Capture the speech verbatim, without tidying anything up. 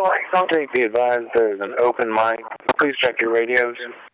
Take be advised there is an open mic. Please check your radios.